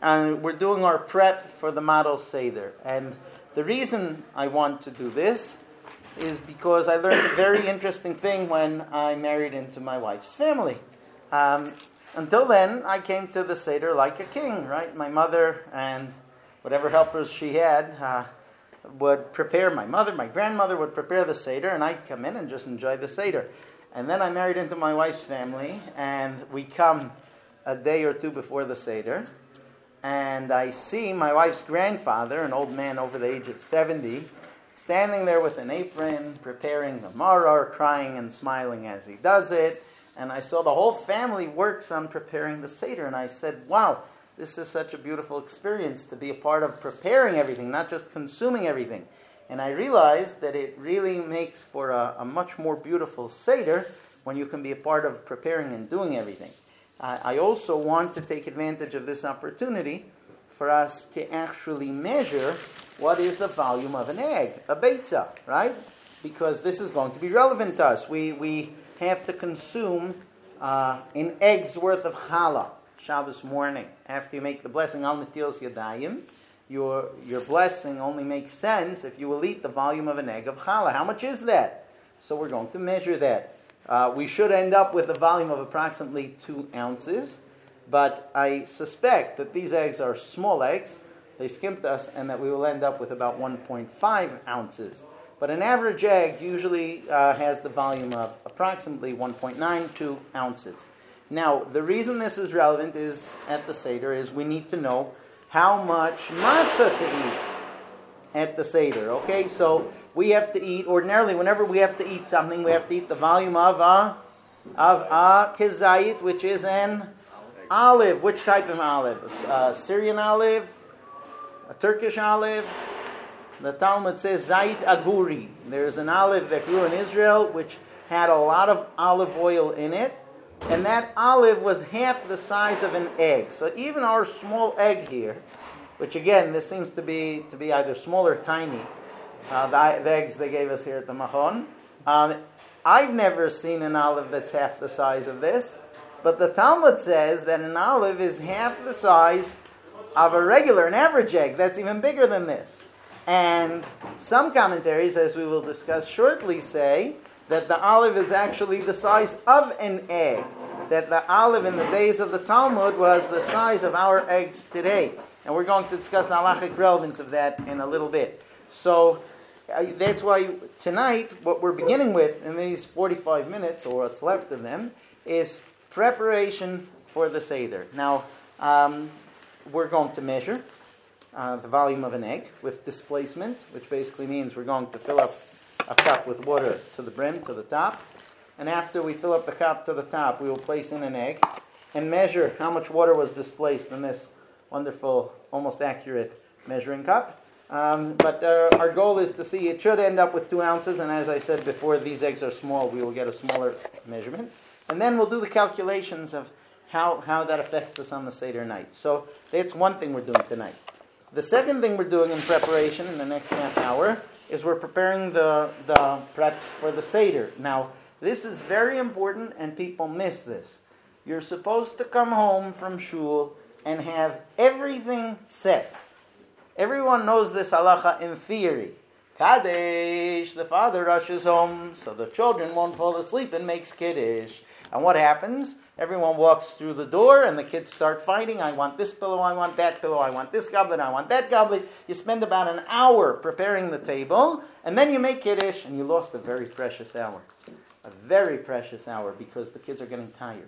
and we're doing our prep for the Model Seder. And the reason I want to do this is because I learned a very interesting thing when I married into my wife's family. Until then, I came to the Seder like a king, right? My mother and whatever helpers she had would prepare. My grandmother would prepare the Seder, and I'd come in and just enjoy the Seder. And then I married into my wife's family, and we come a day or two before the Seder, and I see my wife's grandfather, an old man over the age of 70, standing there with an apron, preparing the maror, crying and smiling as he does it. And I saw the whole family works on preparing the Seder. And I said, wow, this is such a beautiful experience to be a part of preparing everything, not just consuming everything. And I realized that it really makes for a much more beautiful Seder when you can be a part of preparing and doing everything. I also want to take advantage of this opportunity for us to actually measure what is the volume of an egg, a beitzah, right? Because this is going to be relevant to us. We have to consume an egg's worth of challah Shabbos morning. After you make the blessing al netilas yadayim, your blessing only makes sense if you will eat the volume of an egg of challah. How much is that? So we're going to measure that. We should end up with a volume of approximately 2 ounces, but I suspect that these eggs are small eggs. They skimped us, and that we will end up with about 1.5 ounces. But an average egg usually has the volume of approximately 1.92 ounces. Now, the reason this is relevant is at the Seder is we need to know how much matzah to eat at the Seder. Okay, so we have to eat, ordinarily, whenever we have to eat something, we have to eat the volume of a kezayit, which is an olive. Which type of olive? Syrian olive? A Turkish olive? The Talmud says Zayit Aguri. There's an olive that grew in Israel which had a lot of olive oil in it, and that olive was half the size of an egg. So even our small egg here, which again, this seems to be either small or tiny, the eggs they gave us here at the Machon. I've never seen an olive that's half the size of this, but the Talmud says that an olive is half the size of an average egg. That's even bigger than this. And some commentaries, as we will discuss shortly, say that the olive is actually the size of an egg. That the olive in the days of the Talmud was the size of our eggs today. And we're going to discuss the halachic relevance of that in a little bit. So that's why tonight, what we're beginning with in these 45 minutes, or what's left of them, is preparation for the Seder. Now, we're going to measure the volume of an egg with displacement, which basically means we're going to fill up a cup with water to the brim, to the top. And after we fill up the cup to the top, we will place in an egg and measure how much water was displaced in this wonderful, almost accurate measuring cup. But our goal is to see it should end up with 2 ounces, and as I said before, these eggs are small, we will get a smaller measurement. And then we'll do the calculations of how that affects us on the Seder night. So that's one thing we're doing tonight. The second thing we're doing in preparation in the next half hour is we're preparing the preps for the Seder. Now, this is very important, and people miss this. You're supposed to come home from shul and have everything set. Everyone knows this halacha in theory. Kaddish, the father rushes home, so the children won't fall asleep and makes kiddush. And what happens? Everyone walks through the door and the kids start fighting. I want this pillow, I want that pillow, I want this goblet, I want that goblet. You spend about an hour preparing the table, and then you make kiddush, and you lost a very precious hour. A very precious hour, because the kids are getting tired.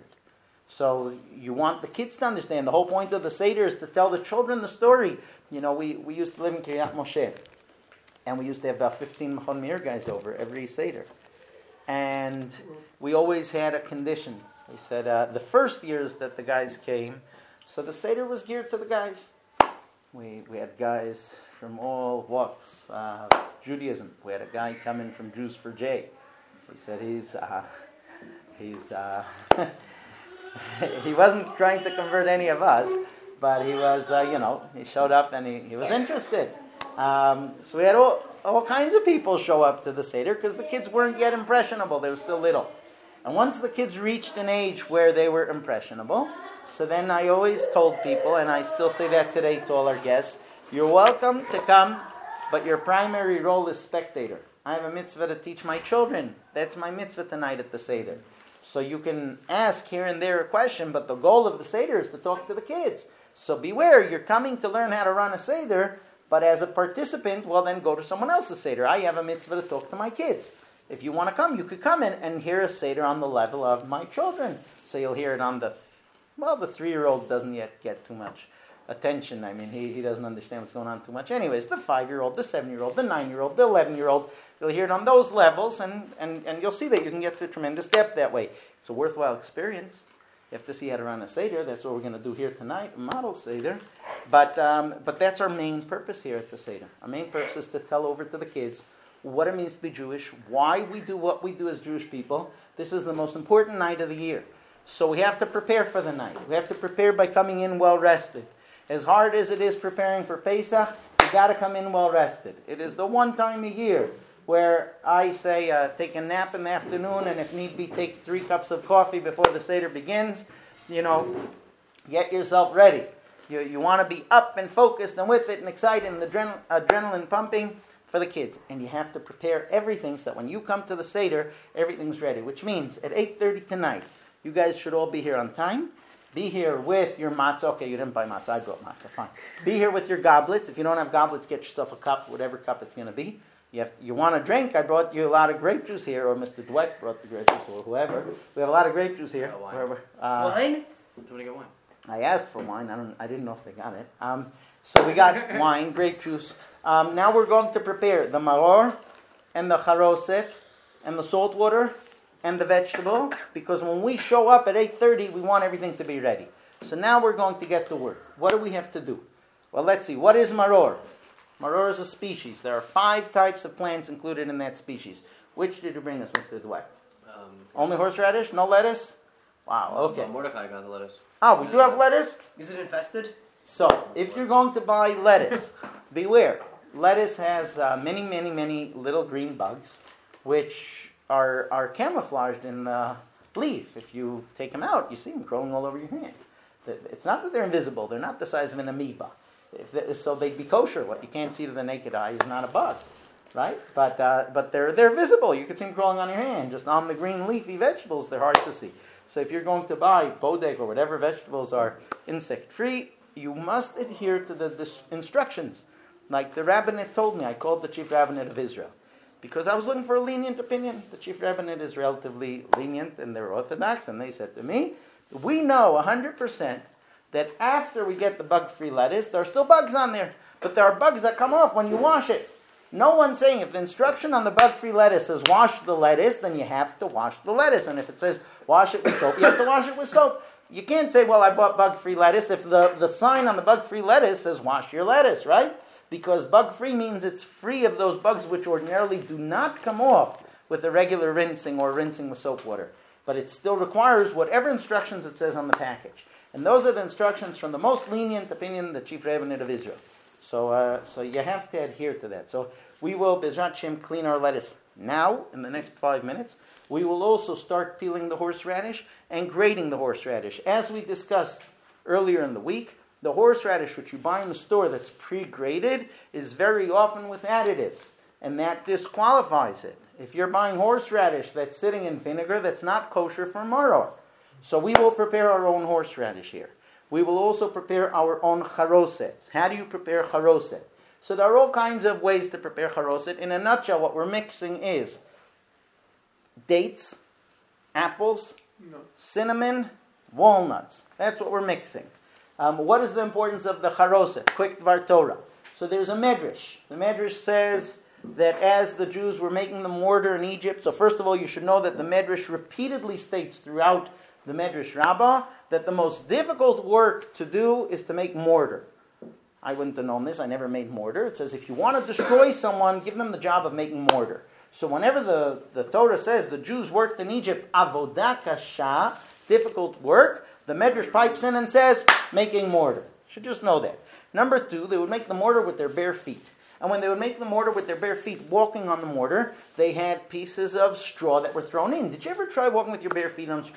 So you want the kids to understand. The whole point of the Seder is to tell the children the story. You know, we used to live in Kiryat Moshe, and we used to have about 15 Machon Meir guys over every Seder. And we always had a condition. We said the first years that the guys came, so the Seder was geared to the guys. We had guys from all walks, Judaism. We had a guy come in from Jews for Jay. He said he wasn't trying to convert any of us, but he was, he showed up and he was interested. So we had all kinds of people show up to the Seder because the kids weren't yet impressionable. They were still little. And once the kids reached an age where they were impressionable, So then I always told people, and I still say that today to all our guests, you're welcome to come, but your primary role is spectator. I have a mitzvah to teach my children. That's my mitzvah tonight at the Seder. So you can ask here and there a question, but the goal of the Seder is to talk to the kids. So beware, you're coming to learn how to run a Seder, but as a participant, well then go to someone else's Seder. I have a mitzvah to talk to my kids. If you want to come, you could come in and hear a Seder on the level of my children. So you'll hear it on the 3-year-old doesn't yet get too much attention. I mean, he doesn't understand what's going on too much. Anyways, the 5-year-old, the 7-year-old, the 9-year-old, the 11-year-old, you'll hear it on those levels, and you'll see that you can get to tremendous depth that way. It's a worthwhile experience. You have to see how to run a Seder. That's what we're going to do here tonight, a model Seder. But that's our main purpose here at the Seder. Our main purpose is to tell over to the kids what it means to be Jewish, why we do what we do as Jewish people. This is the most important night of the year. So we have to prepare for the night. We have to prepare by coming in well rested. As hard as it is preparing for Pesach, you got to come in well rested. It is the one time a year where I say take a nap in the afternoon, and if need be, take 3 cups of coffee before the Seder begins. Get yourself ready. You want to be up and focused and with it and excited and adrenaline pumping for the kids. And you have to prepare everything so that when you come to the Seder, everything's ready. Which means at 8:30 tonight, you guys should all be here on time. Be here with your matzah. Okay, you didn't buy matzah. I brought matzah. Fine. Be here with your goblets. If you don't have goblets, get yourself a cup, whatever cup it's going to be. You want a drink? I brought you a lot of grape juice here, or Mr. Dweck brought the grape juice, or whoever. We have a lot of grape juice here. Wine? Wine? Somebody get wine. I asked for wine. I didn't know if they got it. So we got wine, grape juice. Now we're going to prepare the maror and the charoset and the salt water and the vegetable, because when we show up at 8:30, we want everything to be ready. So now we're going to get to work. What do we have to do? Well, let's see. What is maror? Maror is a species. There are 5 types of plants included in that species. Which did you bring us, Mr. Dweck? Only horseradish? No lettuce? Wow, okay. Well, Mordecai got the lettuce. Oh, we do have lettuce? Is it infested? So, if you're going to buy lettuce, beware. Lettuce has many, many, many little green bugs, which are camouflaged in the leaf. If you take them out, you see them crawling all over your hand. It's not that they're invisible. They're not the size of an amoeba. So they'd be kosher. What you can't see to the naked eye is not a bug, right? But they're visible. You can see them crawling on your hand. Just on the green leafy vegetables, they're hard to see. So if you're going to buy bodeg or whatever vegetables are insect-free, you must adhere to the instructions. Like the rabbinate told me, I called the chief rabbinate of Israel, because I was looking for a lenient opinion. The chief rabbinate is relatively lenient and they're orthodox, and they said to me, we know 100% that after we get the bug-free lettuce, there are still bugs on there, but there are bugs that come off when you wash it. No one's saying if the instruction on the bug-free lettuce says wash the lettuce, then you have to wash the lettuce. And if it says wash it with soap, you have to wash it with soap. You can't say, well, I bought bug-free lettuce if the sign on the bug-free lettuce says wash your lettuce, right? Because bug-free means it's free of those bugs which ordinarily do not come off with a regular rinsing or rinsing with soap water. But it still requires whatever instructions it says on the package. And those are the instructions from the most lenient opinion, the chief rabbinate of Israel. So you have to adhere to that. So we will, Bezrat Hashem, clean our lettuce now in the next 5 minutes. We will also start peeling the horseradish and grating the horseradish. As we discussed earlier in the week, the horseradish which you buy in the store that's pre-grated is very often with additives, and that disqualifies it. If you're buying horseradish that's sitting in vinegar, that's not kosher for maror. So we will prepare our own horseradish here. We will also prepare our own charoset. How do you prepare charoset? So there are all kinds of ways to prepare charoset. In a nutshell, what we're mixing is dates, apples, cinnamon, walnuts. That's what we're mixing. What is the importance of the charoset? Quick Dvar Torah. So there's a medrash. The medrash says that as the Jews were making the mortar in Egypt, so first of all, you should know that the medrash repeatedly states throughout the Medrash Rabbah that the most difficult work to do is to make mortar. I wouldn't have known this. I never made mortar. It says if you want to destroy someone, give them the job of making mortar. So whenever the Torah says the Jews worked in Egypt, avodah kasha, difficult work, the Medrash pipes in and says making mortar. You should just know that. Number 2, they would make the mortar with their bare feet. And when they would make the mortar with their bare feet, walking on the mortar, they had pieces of straw that were thrown in. Did you ever try walking with your bare feet on straw?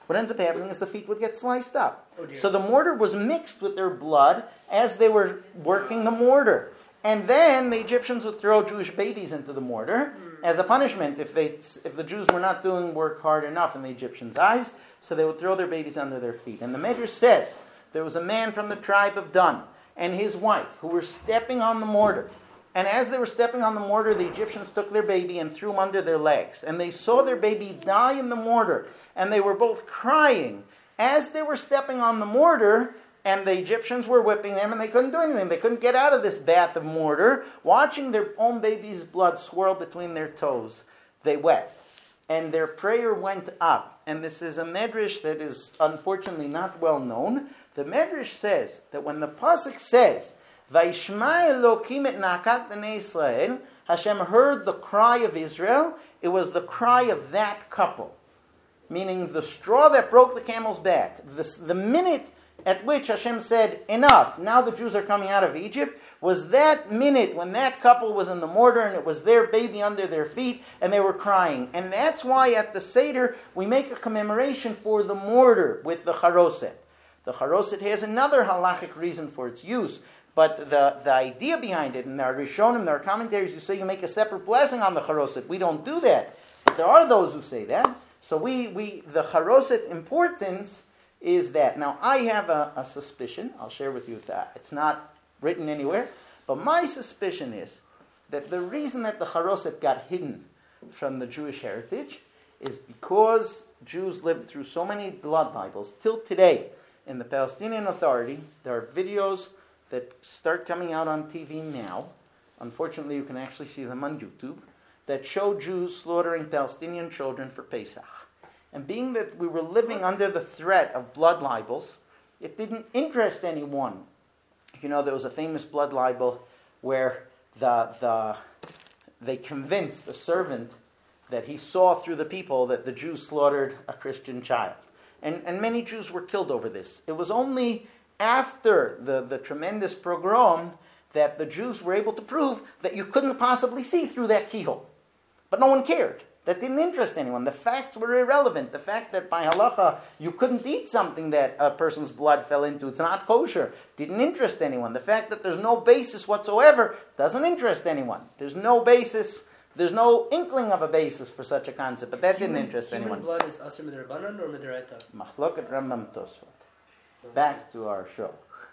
what ends up happening is the feet would get sliced up. Oh dear. So the mortar was mixed with their blood as they were working the mortar. And then the Egyptians would throw Jewish babies into the mortar as a punishment if the Jews were not doing work hard enough in the Egyptians' eyes. So they would throw their babies under their feet. And the Medrash says there was a man from the tribe of Dan and his wife who were stepping on the mortar. And as they were stepping on the mortar, the Egyptians took their baby and threw him under their legs. And they saw their baby die in the mortar. And they were both crying as they were stepping on the mortar. And the Egyptians were whipping them, and they couldn't do anything. They couldn't get out of this bath of mortar. Watching their own baby's blood swirl between their toes, they wept. And their prayer went up. And this is a medrash that is unfortunately not well known. The medrash says that when the pasuk says, "Vayishma Elokim et nakat bnei Israel," Hashem heard the cry of Israel. It was the cry of that couple, meaning the straw that broke the camel's back. The minute at which Hashem said, "Enough, now the Jews are coming out of Egypt," was that minute when that couple was in the mortar and it was their baby under their feet and they were crying. And that's why at the Seder we make a commemoration for the mortar with the charoset. The charoset has another halachic reason for its use, but the idea behind it, in our Rishonim, in our commentaries, you say you make a separate blessing on the charoset. We don't do that, but there are those who say that. So the charoset importance is that. Now, I have a suspicion. I'll share with you that. It's not written anywhere. But my suspicion is that the reason that the charoset got hidden from the Jewish heritage is because Jews lived through so many blood libels. Till today, in the Palestinian Authority, there are videos that start coming out on TV now. Unfortunately, you can actually see them on YouTube, that show Jews slaughtering Palestinian children for Pesach. And being that we were living under the threat of blood libels, it didn't interest anyone. You know, there was a famous blood libel where they convinced the servant that he saw through the people that the Jews slaughtered a Christian child. And many Jews were killed over this. It was only after the tremendous pogrom that the Jews were able to prove that you couldn't possibly see through that keyhole. But no one cared. That didn't interest anyone. The facts were irrelevant. The fact that by halacha you couldn't eat something that a person's blood fell into, it's not kosher, didn't interest anyone. The fact that there's no basis whatsoever doesn't interest anyone. There's no basis, there's no inkling of a basis for such a concept, but that didn't interest anyone. Human blood is asur midrabanan or midoraita? Machloket Rambam Tosfot. Back to our show.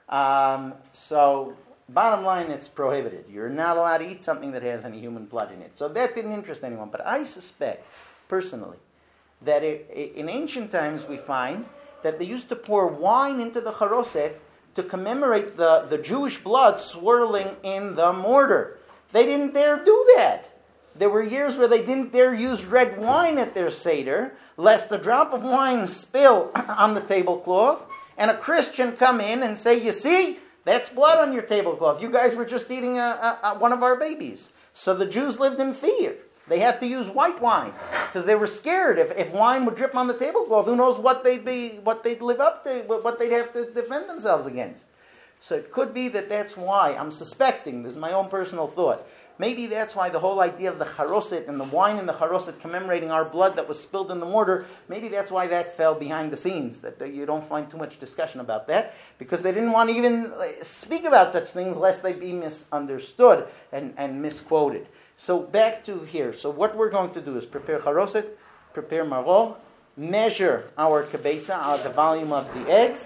So, bottom line, it's prohibited. You're not allowed to eat something that has any human blood in it. So that didn't interest anyone. But I suspect, personally, that in ancient times we find that they used to pour wine into the charoset to commemorate the Jewish blood swirling in the mortar. They didn't dare do that. There were years where they didn't dare use red wine at their Seder, lest a drop of wine spill on the tablecloth, and a Christian come in and say, "You see, that's blood on your tablecloth. You guys were just eating one of our babies." So the Jews lived in fear. They had to use white wine because they were scared. If wine would drip on the tablecloth, who knows what they'd live up to, what they'd have to defend themselves against. So it could be that that's why, I'm suspecting, this is my own personal thought, maybe that's why the whole idea of the charoset and the wine in the charoset commemorating our blood that was spilled in the mortar, maybe that's why that fell behind the scenes, that you don't find too much discussion about that, because they didn't want to even speak about such things lest they be misunderstood and misquoted. So back to here. So what we're going to do is prepare charoset, prepare maror, measure our kibetza, the volume of the eggs.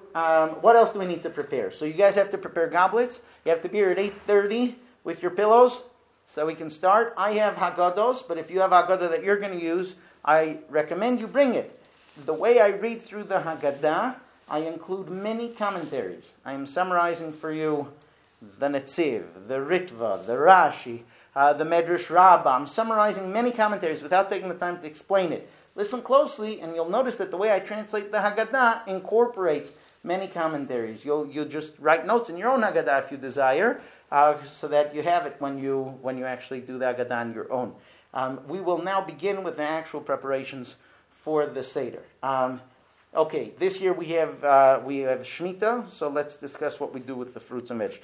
What else do we need to prepare? So you guys have to prepare goblets. You have to be here at 8:30 with your pillows so we can start. I have Haggados, but if you have Haggadah that you're going to use, I recommend you bring it. The way I read through the Haggadah, I include many commentaries. I am summarizing for you the Netziv, the Ritva, the Rashi, the Medrash Rabbah. I'm summarizing many commentaries without taking the time to explain it. Listen closely, and you'll notice that the way I translate the Haggadah incorporates many commentaries. You'll just write notes in your own Haggadah if you desire, so that you have it when you actually do the Haggadah on your own. We will now begin with the actual preparations for the Seder. Okay, this year we have Shemitah, so let's discuss what we do with the fruits and vegetables.